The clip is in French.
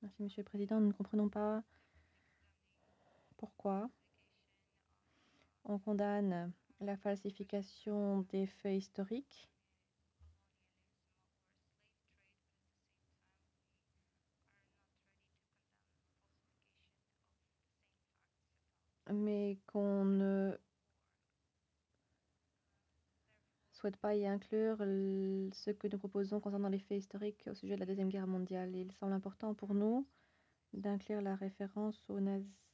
Merci, Monsieur le Président. Nous ne comprenons pas pourquoi on condamne la falsification des faits historiques, mais qu'on ne souhaite pas y inclure ce que nous proposons concernant les faits historiques au sujet de la Deuxième Guerre mondiale. Il semble important pour nous d'inclure la référence aux nazis